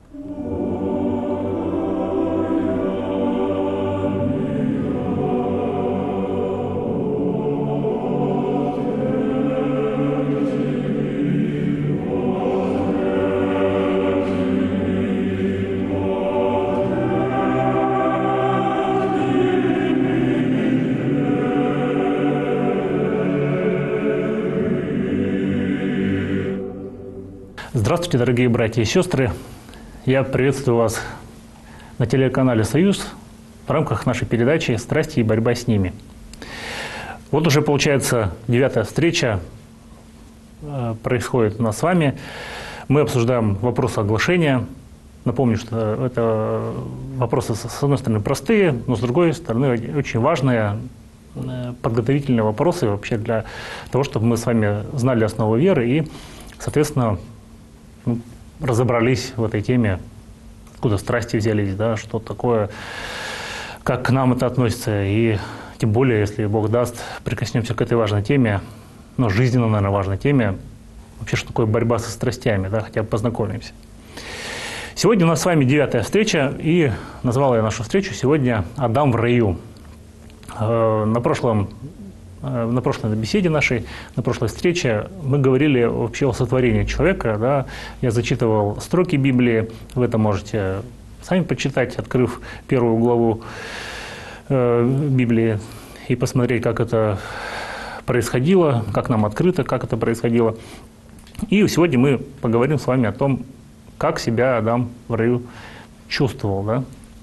Здравствуйте, дорогие братья и сестры! Я приветствую вас на телеканале «Союз» в рамках нашей передачи «Страсти и борьба с ними». Вот уже, получается, 9-я встреча происходит у нас с вами. Мы обсуждаем вопросы оглашения. Напомню, что это вопросы, с одной стороны, простые, но с другой стороны, очень важные, подготовительные вопросы вообще для того, чтобы мы с вами знали основы веры и, соответственно, разобрались в этой теме, откуда страсти взялись, да, что такое, как к нам это относится, и тем более, если Бог даст, прикоснемся к этой важной теме, но жизненно, наверное, важной теме, вообще, что такое борьба со страстями, да, хотя бы познакомимся. Сегодня у нас с вами 9-я встреча, и назвал я нашу встречу сегодня «Адам в раю». На прошлой беседе нашей, на прошлой встрече мы говорили вообще о сотворении человека. Да? Я зачитывал строки Библии, вы это можете сами почитать, открыв первую главу Библии и посмотреть, как это происходило, как нам открыто, как это происходило. И сегодня мы поговорим с вами о том, как себя Адам в раю чувствовал. Да?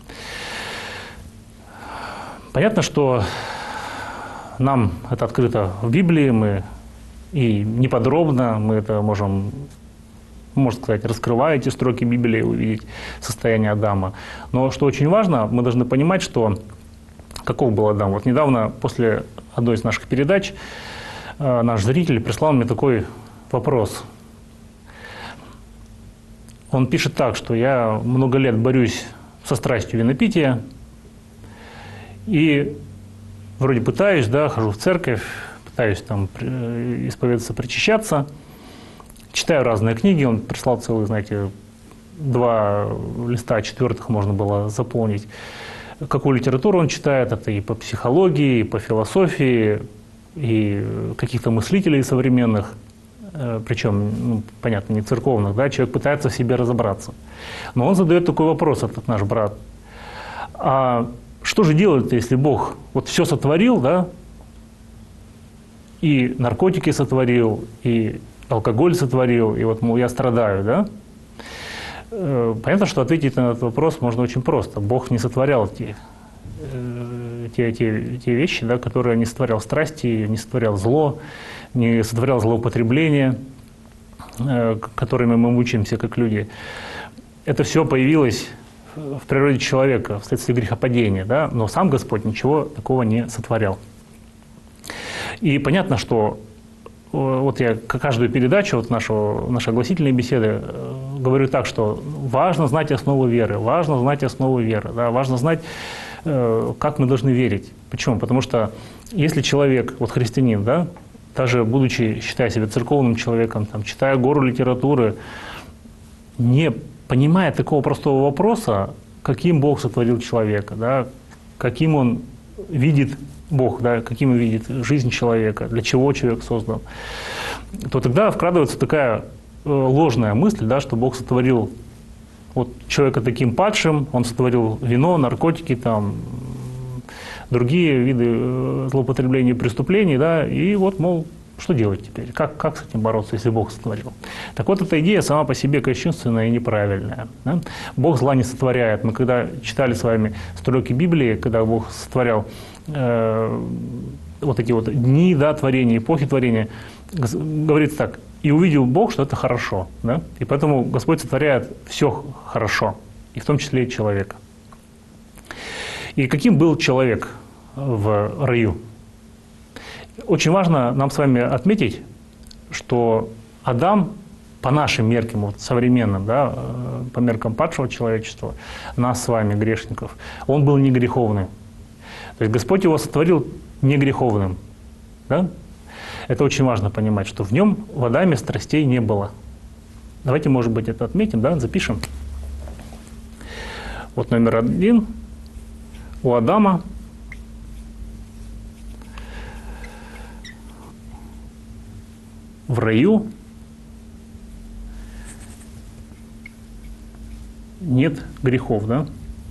Понятно, что нам это открыто в Библии, мы и неподробно мы это можем, можно сказать, раскрывая эти строки Библии, увидеть состояние Адама. Но что очень важно, мы должны понимать, что каков был Адам. Вот недавно, после одной из наших передач, наш зритель прислал мне такой вопрос. Он пишет так, что я много лет борюсь со страстью винопития, и вроде пытаюсь, да, хожу в церковь, пытаюсь там исповедаться, причащаться, читаю разные книги, он прислал целые, знаете, 2 листа, 4-х можно было заполнить. Какую литературу он читает, это и по психологии, и по философии, и каких-то мыслителей современных, причем, понятно, не церковных, да, человек пытается в себе разобраться. Но он задает такой вопрос, этот наш брат. Что же делать-то, если Бог вот все сотворил, да, и наркотики сотворил, и алкоголь сотворил, и вот, мол, я страдаю, да? Понятно, что ответить на этот вопрос можно очень просто. Бог не сотворял те вещи, да, которые не сотворял страсти, не сотворял зло, не сотворял злоупотребление, которыми мы мучаемся как люди. Это все появилось в природе человека вследствие грехопадения, да? Но сам Господь ничего такого не сотворял. И понятно, что вот я каждую передачу вот нашей огласительной беседы говорю так, что важно знать основы веры, да? Важно знать, как мы должны верить. Почему? Потому что если человек, вот христианин, да, даже будучи, считая себя церковным человеком, там, читая гору литературы, не понимая такого простого вопроса, каким Бог сотворил человека, да, каким он видит Бог, да, каким он видит жизнь человека, для чего человек создан, то тогда вкрадывается такая ложная мысль, да, что Бог сотворил вот человека таким падшим, он сотворил вино, наркотики, там, другие виды злоупотребления и преступлений, да, и вот, мол, что делать теперь? Как с этим бороться, если Бог сотворил? Так вот, эта идея сама по себе кощунственная и неправильная. Да? Бог зла не сотворяет. Мы когда читали с вами строки Библии, когда Бог сотворял вот эти вот дни, да, творения, эпохи творения, говорится так: «И увидел Бог, что это хорошо». Да? И поэтому Господь сотворяет все хорошо, и в том числе и человека. И каким был человек в раю? Очень важно нам с вами отметить, что Адам, по нашим меркам, вот современным, да, по меркам падшего человечества, нас с вами, грешников, он был не греховным. То есть Господь его сотворил не греховным. Да? Это очень важно понимать, что в нем, в Адаме, страстей не было. Давайте, может быть, это отметим, да, запишем. Вот номер 1 у Адама в раю нет грехов, да?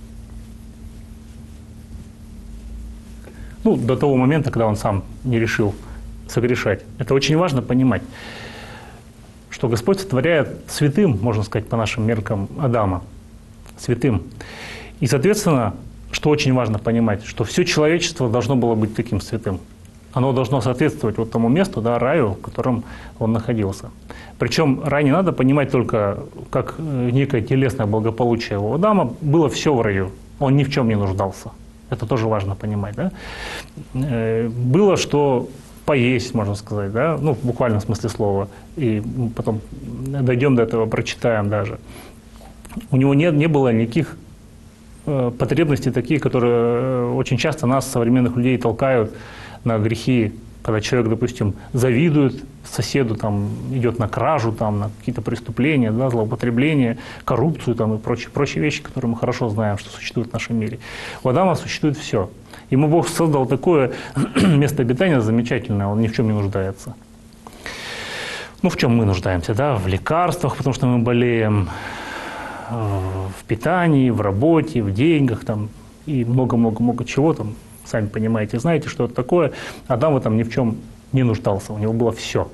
Ну, до того момента, когда он сам не решил согрешать. Это очень важно понимать, что Господь сотворяет святым, можно сказать, по нашим меркам Адама, святым. И, соответственно, что очень важно понимать, что все человечество должно было быть таким святым. Оно должно соответствовать вот тому месту, да, раю, в котором он находился. Причем рай не надо понимать только как некое телесное благополучие. У Адама было все в раю, он ни в чем не нуждался. Это тоже важно понимать. Да? Было что поесть, можно сказать, да? Ну, в буквальном смысле слова. И потом дойдем до этого, прочитаем даже. У него не было никаких потребностей таких, которые очень часто нас, современных людей, толкают на грехи, когда человек, допустим, завидует соседу, там, идет на кражу, там, на какие-то преступления, да, злоупотребление, коррупцию там, и прочие вещи, которые мы хорошо знаем, что существуют в нашем мире. У Адама существует все. Ему Бог создал такое место обитания замечательное, он ни в чем не нуждается. Ну, в чем мы нуждаемся, да? В лекарствах, потому что мы болеем, в питании, в работе, в деньгах там, и много-много-много чего там. Сами понимаете, знаете, что это такое. Адам в этом ни в чем не нуждался, у него было все.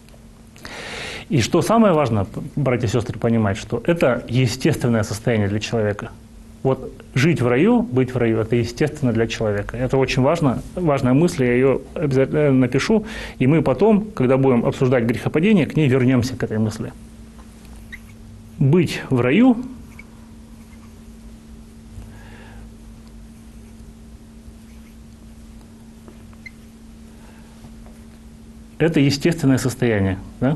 И что самое важное, братья и сестры, понимать, что это естественное состояние для человека. Вот жить в раю, быть в раю, это естественно для человека. Это очень важно, важная мысль, я ее обязательно напишу, и мы потом, когда будем обсуждать грехопадение, к ней вернемся, к этой мысли. Быть в раю – это естественное состояние, да?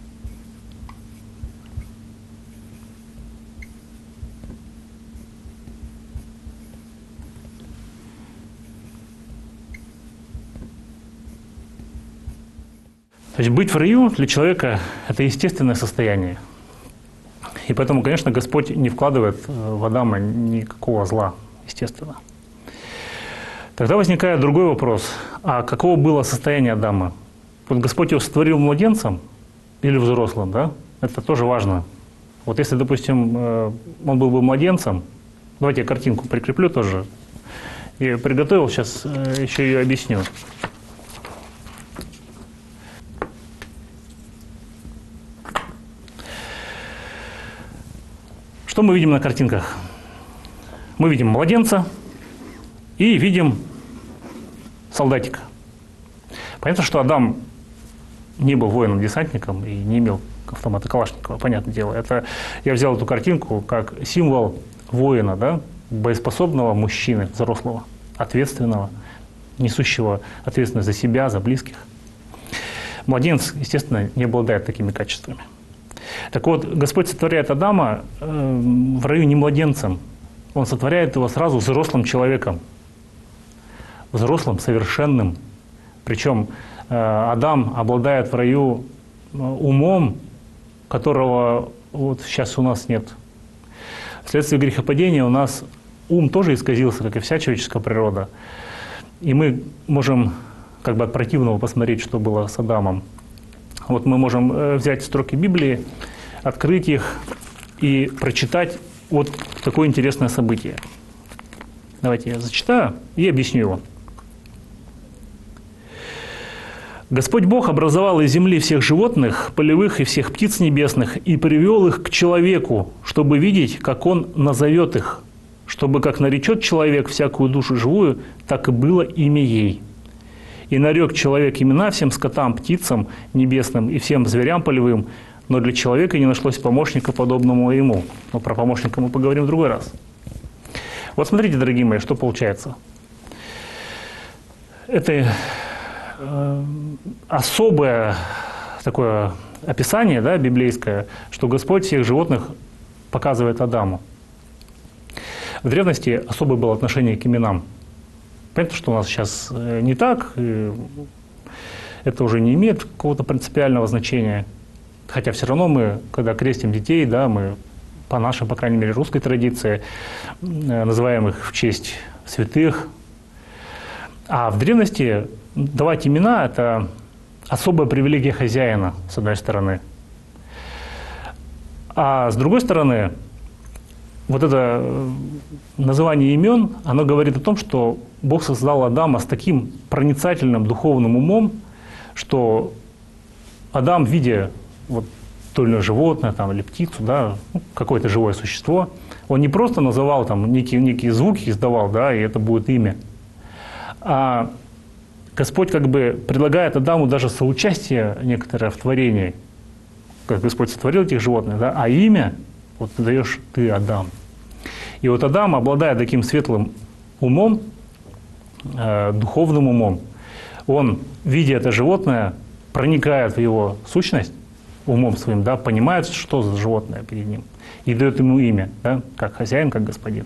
То есть быть в раю для человека – это естественное состояние. И поэтому, конечно, Господь не вкладывает в Адама никакого зла, естественно. Тогда возникает другой вопрос. А каково было состояние Адама? Вот Господь его сотворил младенцем или взрослым, да? Это тоже важно. Вот если, допустим, он был бы младенцем, давайте я картинку прикреплю тоже. Я приготовил, сейчас еще ее объясню. Что мы видим на картинках? Мы видим младенца и видим солдатика. Понятно, что Адам не был воином-десантником и не имел автомата Калашникова, понятное дело. Это, я взял эту картинку как символ воина, да, боеспособного мужчины, взрослого, ответственного, несущего ответственность за себя, за близких. Младенец, естественно, не обладает такими качествами. Так вот, Господь сотворяет Адама в раю не младенцем, Он сотворяет его сразу взрослым человеком, взрослым, совершенным. Причем Адам обладает в раю умом, которого вот сейчас у нас нет. Вследствие грехопадения у нас ум тоже исказился, как и вся человеческая природа. И мы можем как бы от противного посмотреть, что было с Адамом. Вот мы можем взять строки Библии, открыть их и прочитать вот такое интересное событие. Давайте я зачитаю и объясню его. «Господь Бог образовал из земли всех животных, полевых и всех птиц небесных, и привел их к человеку, чтобы видеть, как он назовет их, чтобы, как наречет человек всякую душу живую, так и было имя ей. И нарек человек имена всем скотам, птицам небесным и всем зверям полевым, но для человека не нашлось помощника, подобному ему». Но про помощника мы поговорим в другой раз. Вот смотрите, дорогие мои, что получается. Это особое такое описание, да, библейское, что Господь всех животных показывает Адаму. В древности особое было отношение к именам. Понятно, что у нас сейчас не так, это уже не имеет какого-то принципиального значения. Хотя все равно мы, когда крестим детей, да, мы по нашей, по крайней мере, русской традиции, называем их в честь святых. А в древности давать имена – это особая привилегия хозяина, с одной стороны. А с другой стороны, вот это называние имен, оно говорит о том, что Бог создал Адама с таким проницательным духовным умом, что Адам, видя вот то или иное животное там, или птицу, да, какое-то живое существо, он не просто называл, там, некие звуки издавал, да, и это будет имя, а Господь как бы предлагает Адаму даже соучастие некоторое в творении, как Господь сотворил этих животных, да, а имя вот даешь ты, Адам. И вот Адам, обладая таким светлым умом, духовным умом, он, видя это животное, проникает в его сущность умом своим, да, понимает, что за животное перед ним, и дает ему имя, да, как хозяин, как господин.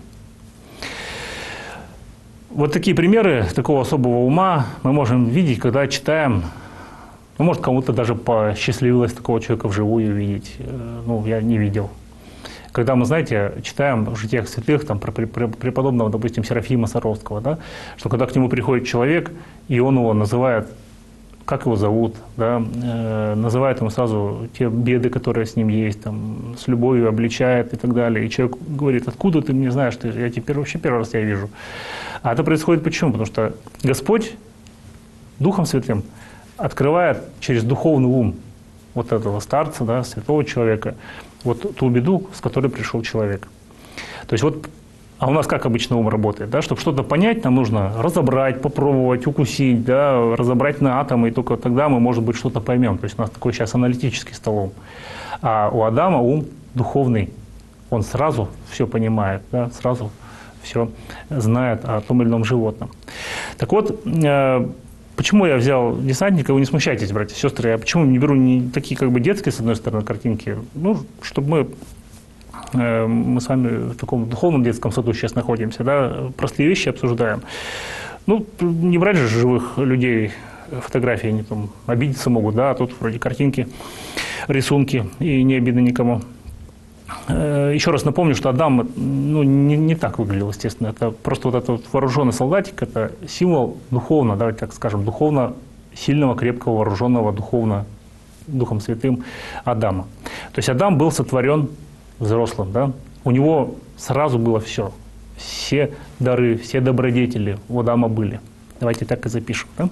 Вот такие примеры такого особого ума мы можем видеть, когда читаем. Ну, может, кому-то даже посчастливилось такого человека вживую видеть. Ну, я не видел. Когда мы, знаете, читаем в житиях святых, там, про преподобного, допустим, Серафима Саровского, да, что когда к нему приходит человек, и он его называет, как его зовут, да, называет ему сразу те беды, которые с ним есть, там, с любовью обличает и так далее. И человек говорит: откуда ты мне знаешь, я теперь вообще первый раз тебя вижу. А это происходит почему? Потому что Господь Духом Святым открывает через духовный ум вот этого старца, да, святого человека, вот ту беду, с которой пришел человек. То есть вот, а у нас как обычно ум работает, да? Чтобы что-то понять, нам нужно разобрать, попробовать, укусить, да, разобрать на атомы, и только тогда мы, может быть, что-то поймем. То есть у нас такой сейчас аналитический стол ум. А у Адама ум духовный, он сразу все понимает, да, сразу все знает о том или ином животном. Так вот, почему я взял десантника? Вы не смущайтесь, братья и сестры. Я почему не беру не такие как бы детские, с одной стороны, картинки? Ну, чтобы мы с вами в таком духовном детском саду сейчас находимся, да, простые вещи обсуждаем. Ну, не брать же живых людей фотографии, они там обидеться могут, да, а тут вроде картинки, рисунки, и не обидно никому. Еще раз напомню, что Адам, ну, не так выглядел, естественно. Это просто вот этот вот вооруженный солдатик, это символ духовно, давайте так скажем, духовно сильного, крепкого, вооруженного духовно, Духом Святым Адама. То есть Адам был сотворен взрослым, да? У него сразу было все. Все дары, все добродетели у Адама были. Давайте так и запишем, да?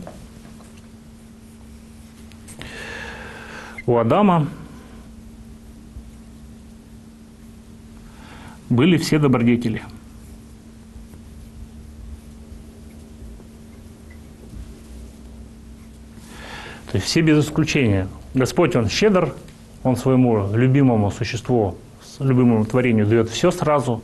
У Адама были все добродетели. То есть все без исключения. Господь, Он щедр, Он своему любимому существу, любимому творению дает все сразу.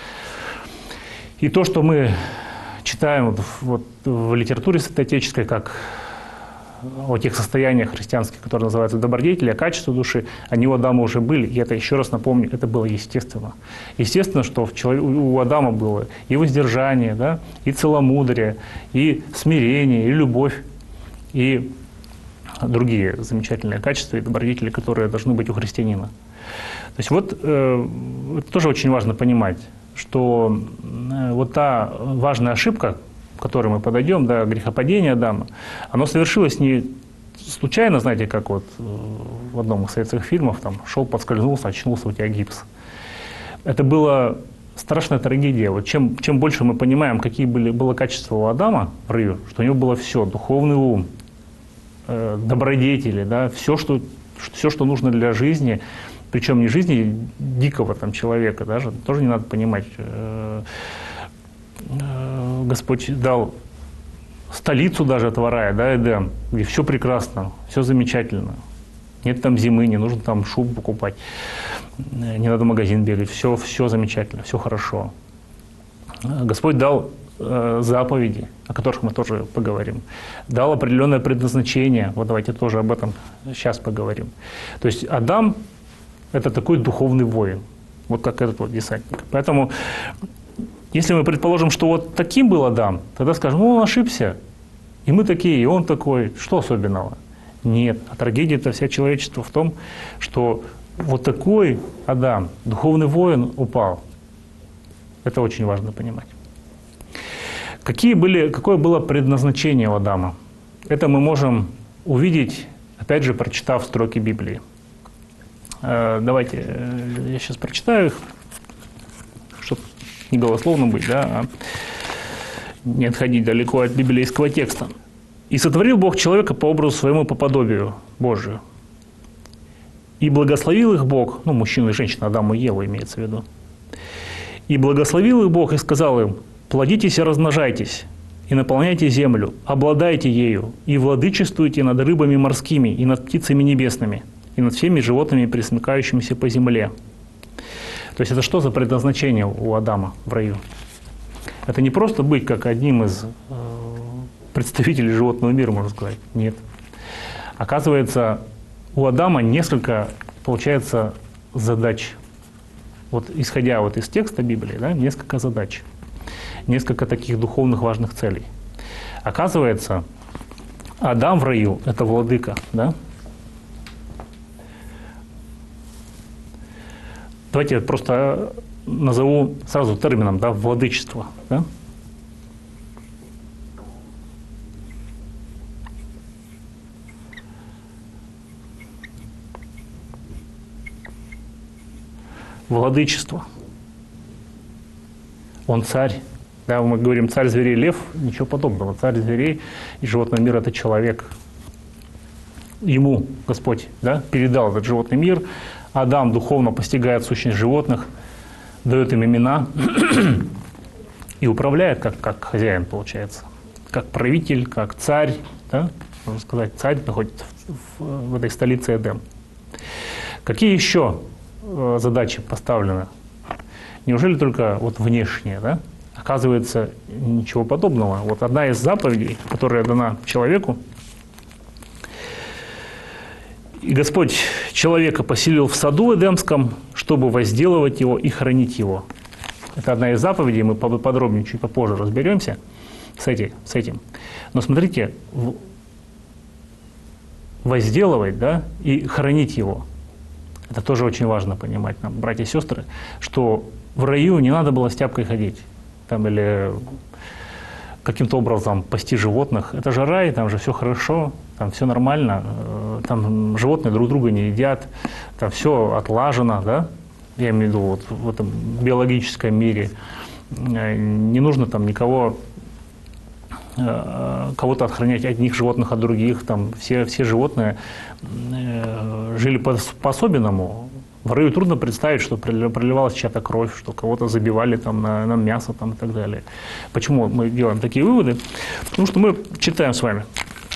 И то, что мы читаем вот в литературе святоотеческой, как о тех состояниях христианских, которые называются добродетели, о качестве души, они у Адама уже были. И это, еще раз напомню, это было естественно. Естественно, что у Адама было и воздержание, да, и целомудрие, и смирение, и любовь, и другие замечательные качества и добродетели, которые должны быть у христианина. То есть вот это тоже очень важно понимать, что вот та важная ошибка, к которой мы подойдем, да, грехопадение Адама, оно совершилось не случайно, знаете, как вот в одном из советских фильмов, там, шел, подскользнулся, очнулся, у тебя гипс. Это была страшная трагедия. Вот чем больше мы понимаем, какие было качества у Адама в раю, что у него было все, духовный ум, добродетели, да, все, что нужно для жизни, причем не жизни дикого там человека, даже, тоже не надо понимать. Господь дал столицу даже этого рая, да, Эдем, где все прекрасно, все замечательно. Нет там зимы, не нужно там шубу покупать, не надо в магазин бегать, все замечательно, все хорошо. Господь дал заповеди, о которых мы тоже поговорим, дал определенное предназначение, вот давайте тоже об этом сейчас поговорим. То есть Адам – это такой духовный воин, вот как этот вот десантник. Поэтому если мы предположим, что вот таким был Адам, тогда скажем, ну он ошибся, и мы такие, и он такой, что особенного? Нет, а трагедия-то вся человечества в том, что вот такой Адам, духовный воин, упал. Это очень важно понимать. Какое было предназначение у Адама? Это мы можем увидеть, опять же, прочитав строки Библии. Давайте я сейчас прочитаю их, чтобы не голословно быть, да, а не отходить далеко от библейского текста. «И сотворил Бог человека по образу своему, по подобию Божию. И благословил их Бог», ну, мужчину и женщину, Адаму и Еву имеется в виду. «И благословил их Бог и сказал им: плодитесь и размножайтесь, и наполняйте землю, обладайте ею, и владычествуйте над рыбами морскими, и над птицами небесными, и над всеми животными, пресмыкающимися по земле». То есть это что за предназначение у Адама в раю? Это не просто быть как одним из представителей животного мира, можно сказать. Нет. Оказывается, у Адама несколько, получается, задач. Вот исходя вот из текста Библии, да, несколько задач. Несколько таких духовных важных целей. Оказывается, Адам в раю – это владыка, да? Давайте я просто назову сразу термином, да, владычество, да? Владычество. Он царь. Да, мы говорим царь зверей лев, ничего подобного. Царь зверей и животного мира – это человек. Ему Господь, да, передал этот животный мир. Адам духовно постигает сущность животных, дает им имена и управляет как хозяин, получается. Как правитель, как царь. Да? Можно сказать, царь находится в этой столице Эдем. Какие еще задачи поставлены? Неужели только вот внешние, да? Оказывается, ничего подобного. Вот одна из заповедей, которая дана человеку: «И Господь человека поселил в саду Эдемском, чтобы возделывать его и хранить его». Это одна из заповедей, мы подробнее чуть попозже разберемся с этим. Но смотрите, возделывать, да, и хранить его. Это тоже очень важно понимать нам, братья и сестры, что в раю не надо было с тяпкой ходить. Там, или каким-то образом пасти животных. Это же рай, там же все хорошо, там все нормально, там животные друг друга не едят, там все отлажено, да? Я имею в виду вот в этом биологическом мире. Не нужно там никого, кого-то отхранять одних животных от других, там все животные жили по-особенному. В раю трудно представить, что проливалась чья-то кровь, что кого-то забивали там на мясо там, и так далее. Почему мы делаем такие выводы? Потому что мы читаем с вами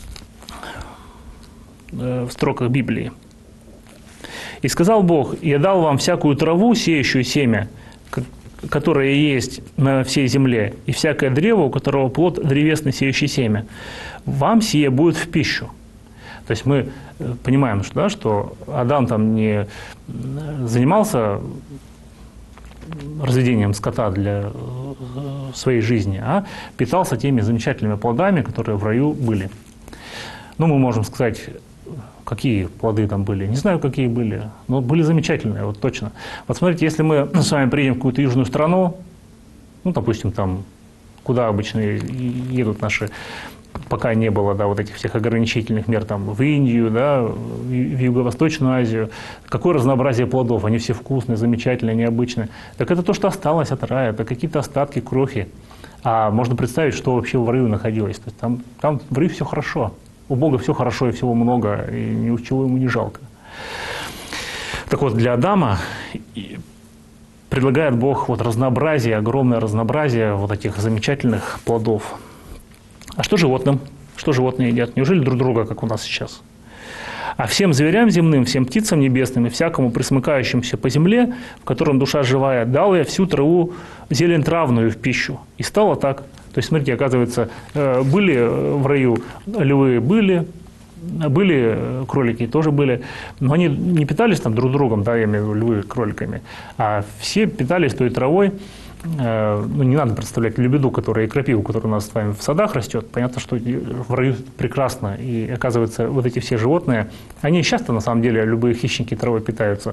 в строках Библии. «И сказал Бог: я дал вам всякую траву, сеющую семя, которое есть на всей земле, и всякое древо, у которого плод древесный, сеющий семя. Вам сие будет в пищу». То есть мы понимаем, что Адам там не занимался разведением скота для своей жизни, а питался теми замечательными плодами, которые в раю были. Ну, мы можем сказать, какие плоды там были. Не знаю, какие были, но были замечательные, вот точно. Вот смотрите, если мы с вами приедем в какую-то южную страну, ну, допустим, там, куда обычно едут наши, пока не было, да, вот этих всех ограничительных мер, там, в Индию, да, в Юго-Восточную Азию, какое разнообразие плодов, они все вкусные, замечательные, необычные. Так это то, что осталось от рая, это какие-то остатки, крохи. А можно представить, что вообще в раю находилось. То есть там в раю все хорошо. У Бога все хорошо и всего много, и ничего ему не жалко. Так вот, для Адама предлагает Бог вот разнообразие, огромное разнообразие вот этих замечательных плодов. А что животным? Что животные едят? Неужели друг друга, как у нас сейчас? «А всем зверям земным, всем птицам небесным и всякому пресмыкающемуся по земле, в котором душа живая, дал я всю траву, зелень травную в пищу». И стало так. То есть, смотрите, оказывается, были в раю львы, были кролики, тоже были, но они не питались там друг другом, да, я имею в виду львы кроликами, а все питались той травой, ну, не надо представлять лебеду, которая и крапиву, которая у нас с вами в садах растет. Понятно, что в раю прекрасно. И оказывается, вот эти все животные, они часто, на самом деле, любые хищники травой питаются.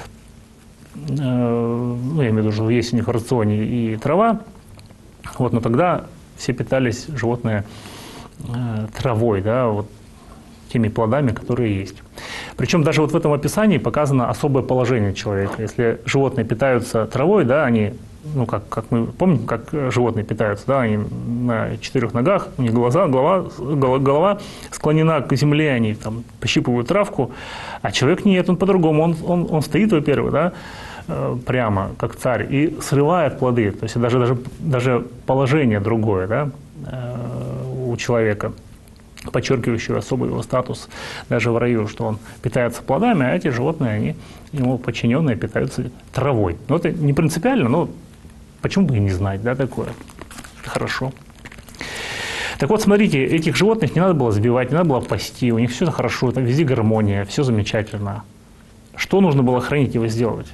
Ну, я имею в виду, что есть у них в рационе и трава. Вот, но тогда все питались животные травой, да, вот теми плодами, которые есть. Причем даже вот в этом описании показано особое положение человека. Если животные питаются травой, да, они, ну, как мы помним, как животные питаются, да, они на 4 ногах, у них голова склонена к земле, они там пощипывают травку, а человек нет, он по-другому, он стоит, во-первых, да, прямо, как царь, и срывает плоды. То есть даже положение другое, да, у человека, подчеркивающее особый его статус даже в раю, что он питается плодами, а эти животные, они, ему подчиненные, питаются травой. Но это не принципиально, но почему бы и не знать, да, такое? Это хорошо. Так вот, смотрите, этих животных не надо было сбивать, не надо было пасти, у них все хорошо, там везде гармония, все замечательно. Что нужно было хранить и возделывать?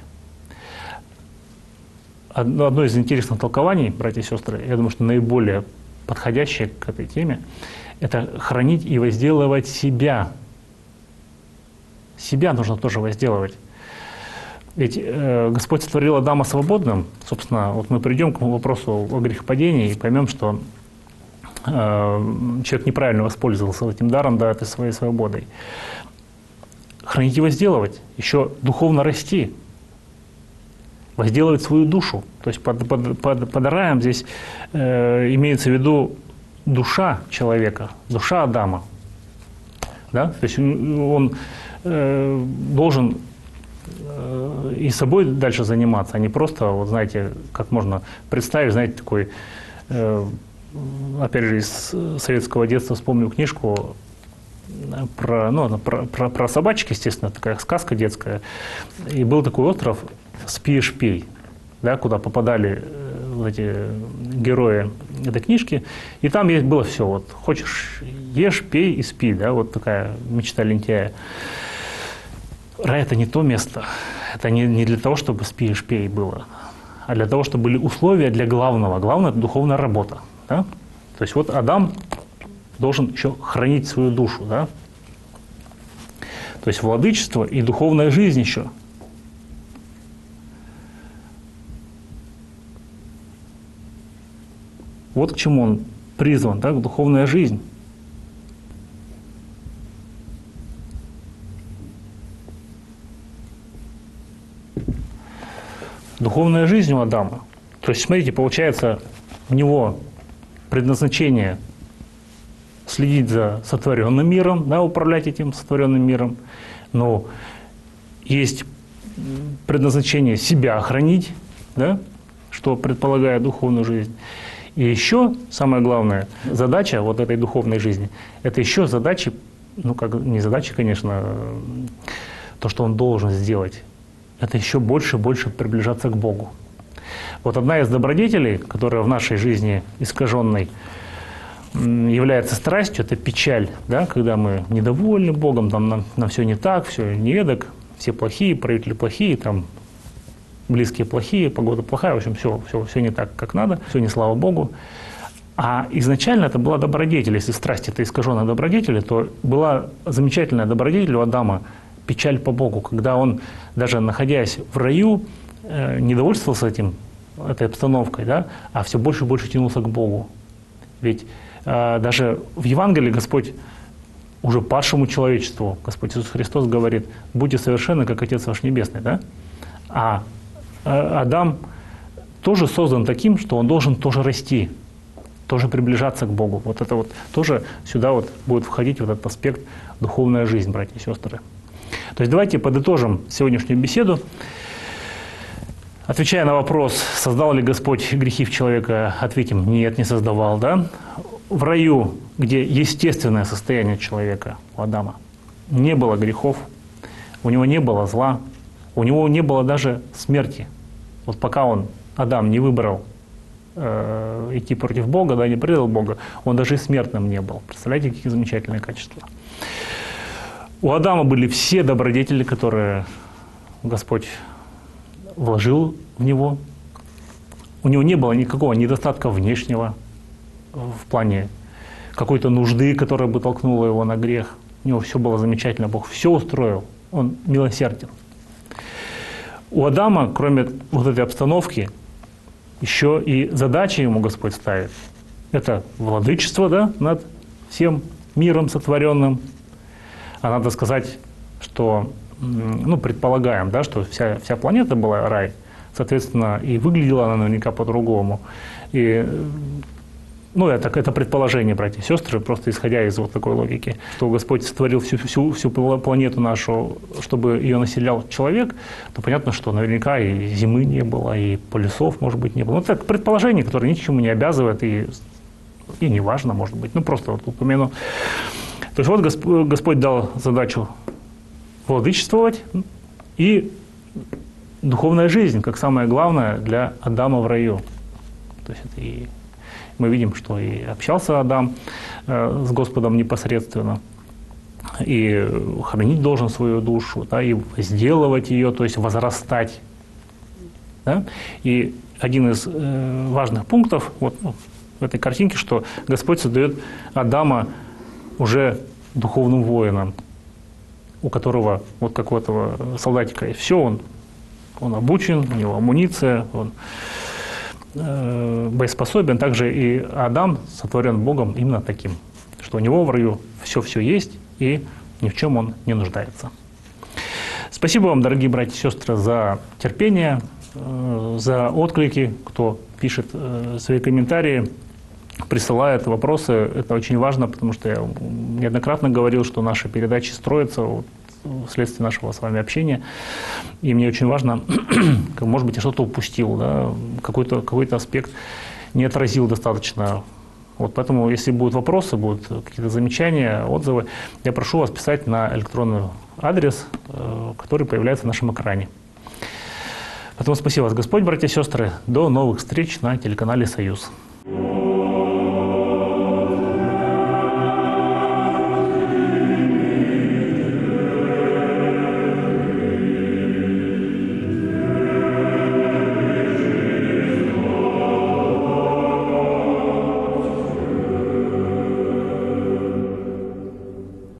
Одно из интересных толкований, братья и сестры, я думаю, что наиболее подходящее к этой теме, это хранить и возделывать себя. Себя нужно тоже возделывать. Ведь Господь сотворил Адама свободным. Собственно, вот мы придем к вопросу о грехопадении и поймем, что человек неправильно воспользовался этим даром, да, этой своей свободой. Хранить и возделывать, еще духовно расти, возделывать свою душу. То есть под раем здесь имеется в виду душа человека, душа Адама. Да? То есть он должен и собой дальше заниматься, а не просто, вот знаете, как можно представить, знаете, такой, опять же, из советского детства вспомню книжку про собачек, естественно, такая сказка детская. И был такой остров Спи-Шпей, да, куда попадали вот эти герои этой книжки, и там было все. Вот, хочешь ешь, пей и спи, да, вот такая мечта лентяя. Рай – это не то место, это не для того, чтобы спи-пей было, а для того, чтобы были условия для главного. Главное – это духовная работа. Да? То есть вот Адам должен еще хранить свою душу. Да? То есть владычество и духовная жизнь еще. Вот к чему он призван, да? Духовная жизнь. Духовная жизнь у Адама. То есть, смотрите, получается, у него предназначение следить за сотворенным миром, да, управлять этим сотворенным миром. Но есть предназначение себя хранить, да, что предполагает духовную жизнь. И еще самая главная задача вот этой духовной жизни, это еще задачи, ну как не задачи, конечно, то, что он должен сделать, это еще больше и больше приближаться к Богу. Вот одна из добродетелей, которая в нашей жизни искаженной является страстью, это печаль, да, когда мы недовольны Богом, там нам все не так, все не эдак, все плохие, правители плохие, там близкие плохие, погода плохая, в общем, все не так, как надо, все не слава Богу. А изначально это была добродетель. Если страсть – это искаженная добродетель, то была замечательная добродетель у Адама – печаль по Богу, когда он, даже находясь в раю, не довольствовался этой обстановкой, да, а все больше и больше тянулся к Богу. Ведь даже в Евангелии Господь уже падшему человечеству, Господь Иисус Христос говорит: «Будьте совершенны, как Отец ваш Небесный». Да? А Адам тоже создан таким, что он должен тоже расти, тоже приближаться к Богу. Вот это вот тоже сюда вот будет входить вот этот аспект духовная жизнь, братья и сестры. То есть давайте подытожим сегодняшнюю беседу. Отвечая на вопрос, создал ли Господь грехи в человека, ответим: нет, не создавал. Да? В раю, где естественное состояние человека, у Адама, не было грехов, у него не было зла, у него не было даже смерти. Вот пока Адам не выбрал идти против Бога, да, не предал Бога, он даже и смертным не был. Представляете, какие замечательные качества. У Адама были все добродетели, которые Господь вложил в него. У него не было никакого недостатка внешнего в плане какой-то нужды, которая бы толкнула его на грех. У него все было замечательно, Бог все устроил, он милосерден. У Адама, кроме вот этой обстановки, еще и задачи ему Господь ставит. Это владычество, да, над всем миром сотворенным. А надо сказать, что, ну, предполагаем, да, что вся планета была рай, соответственно, и выглядела она наверняка по-другому. И, ну, это предположение, братья и сестры, просто исходя из вот такой логики, что Господь сотворил всю планету нашу, чтобы ее населял человек, то понятно, что наверняка и зимы не было, и полюсов, может быть, не было. Ну, это предположение, которое ни к чему не обязывает, и не важно, может быть. Ну, просто вот упомяну. То есть вот Господь дал задачу владычествовать и духовная жизнь, как самое главное для Адама в раю. То есть это и мы видим, что и общался Адам с Господом непосредственно, и хранить должен свою душу, да, и возделывать ее, то есть возрастать. Да? И один из важных пунктов вот, в этой картинке, что Господь создает Адама уже духовным воином, у которого, вот как у этого солдатика, и все, он обучен, у него амуниция, он боеспособен. Также и Адам сотворен Богом именно таким, что у него в раю все есть, и ни в чем он не нуждается. Спасибо вам, дорогие братья и сестры, за терпение, за отклики, кто пишет свои комментарии, присылает вопросы. Это очень важно, потому что я неоднократно говорил, что наши передачи строятся вследствие нашего с вами общения. И мне очень важно, может быть, я что-то упустил, да, какой-то аспект не отразил достаточно. Вот поэтому, если будут вопросы, будут какие-то замечания, отзывы, я прошу вас писать на электронный адрес, который появляется на нашем экране. Поэтому спасибо вас, Господь, братья и сестры. До новых встреч на телеканале «Союз».